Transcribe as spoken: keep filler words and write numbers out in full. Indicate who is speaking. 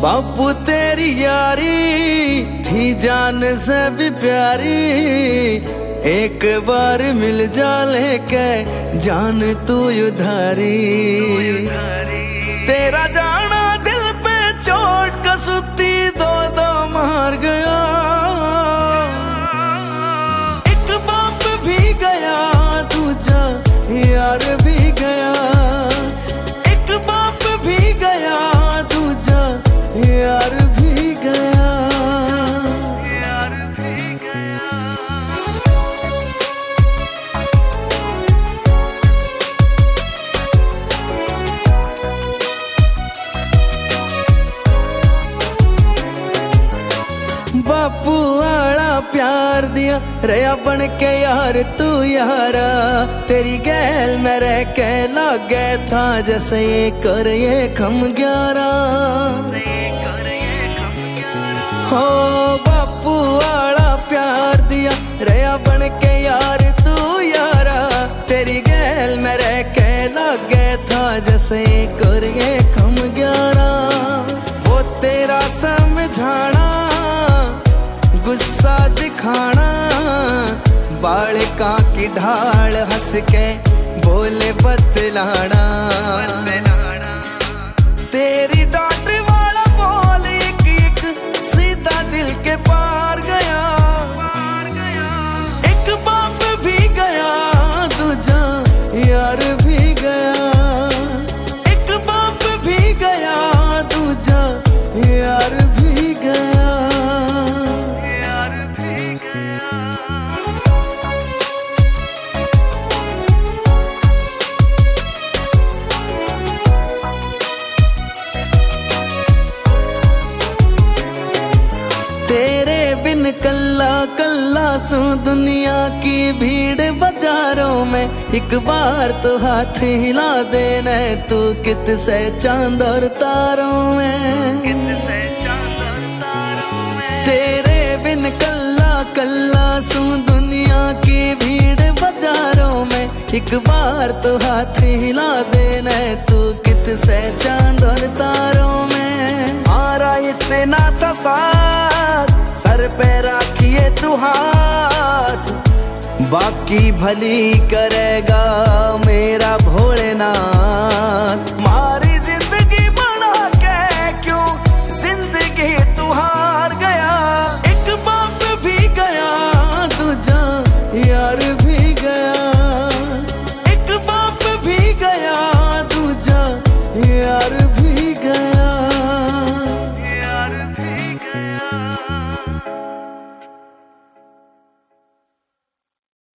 Speaker 1: बापू तेरी यारी थी जान से भी प्यारी, एक बार मिल जा लेके जान तू उधारी। तेरा जाना दिल पे चोट कसूती दो दो मार गया, एक बाप भी गया दूजा यार भी गया, एक बाप भी गया दूजा यार भी गया, यार भी गया। बापू आला प्यार दिया रया बन के यार तू यारा, तेरी गैल में रह के लागे था जैसे ये कर ये खम ग्यारा। हो बापू आला प्यार दिया रया बन के यार तू यारा, तेरी गैल में रह के लागे था जैसे ये कर ये खम ग्यारा। वो तेरा समझाना गुस्सा दिखाना, बालिका की ढाल हंस के बोले बतलाना, तेरी डांट वाला बोल एक एक सीधा दिल के पार गया, एक बाप भी गया दूजा यार भी गया, एक बाप भी गया दूजा यार भी गया। तेरे बिन कल्ला कल्ला सू दुनिया की भीड़ बाजारों में, एक बार तो हाथ हिला देना तू कित से चांद और तारों में, कित से चांद और तारों में। तेरे बिन कल्ला कल्ला सू दुनिया की भीड़ बाजारों में, एक बार तो हाथ हिला देना तू कित से चांद और तारों में। आरा इतना था साथ सर पे रखिए तू हाथ, बाकी भली करेगा मेरा भोलेनाथ।